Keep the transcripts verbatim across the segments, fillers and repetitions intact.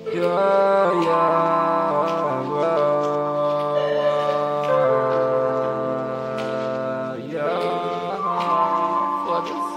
Yeah, yeah, yeah, yeah. Foda-se.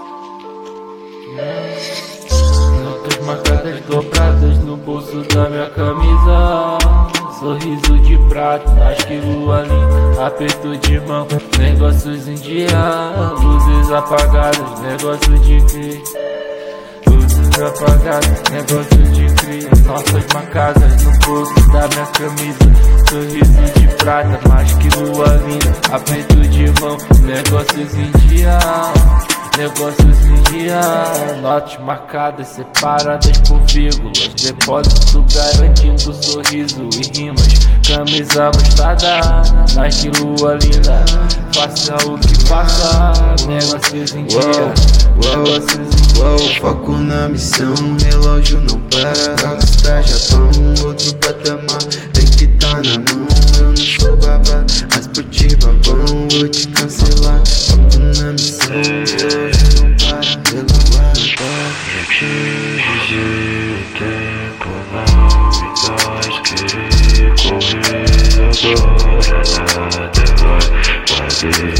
Notas marcadas dobradas no bolso da minha camisa. Sorriso de prata, mais que lua linda. Aperto de mão, negócios em dia. Luzes apagadas, negócio de crer. Luzes apagadas, negócio de crer. Notas marcadas no bolso da minha camisa. Sorriso de prata, mais que lua linda. Aperto de mão, negócios em dia. Negócios em dia, notas marcadas, separadas por vírgulas. Depósito garantindo sorriso e rimas. Camisa mostrada, mais que lua linda. Faça o que faça, negócios em dia. Negócios em dia. Uou, foco na missão, relógio não para. Rockstar já tá um outro patamar. Tem que tá na mão, eu não sou babá. Mas por ti babão, vou te cancelar. Foco na missão, relógio não para. Pelo ar não dá. Já te disse, o tempo não me faz querer correr agora. Nada vai fazer